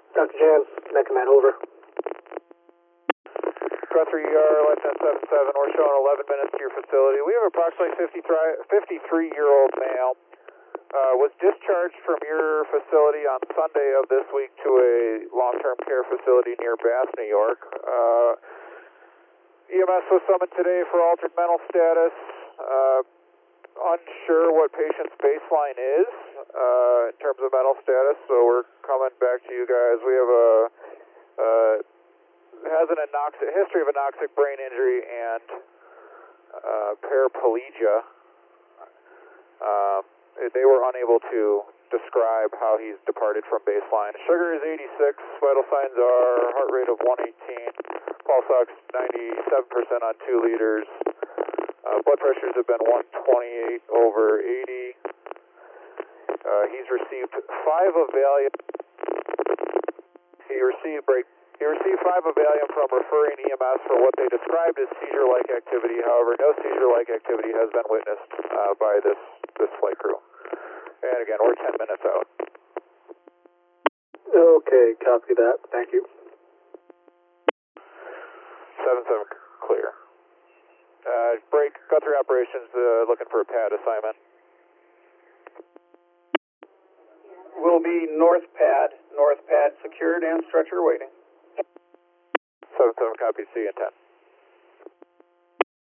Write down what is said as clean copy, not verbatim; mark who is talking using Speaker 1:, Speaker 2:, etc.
Speaker 1: Dr. Jan, Command Command, over.
Speaker 2: Guthrie, ER, less than 77. We're showing 11 minutes to your facility. We have approximately 53-year-old male. Was discharged from your facility on Sunday of this week to a long-term care facility near Bath, New York. EMS was summoned today for altered mental status. Unsure what patient's baseline is in terms of mental status, so we're coming back to you guys. We have has an history of anoxic brain injury and paraplegia. They were unable to describe how he's departed from baseline. Sugar is 86, vital signs are heart rate of 118, pulse ox 97% on 2 liters. Blood pressures have been 128/80. He's received 5 of Valium. He received 5 of Valium from referring EMS for what they described as seizure-like activity. However, no seizure-like activity has been witnessed by this flight crew. And again, we're 10 minutes out.
Speaker 1: Okay, copy that. Thank you.
Speaker 2: 7-7 clear. Break, Guthrie Operations looking for a pad assignment.
Speaker 3: Will be north pad secured and stretcher waiting.
Speaker 2: 7-7 copy, see you in 10.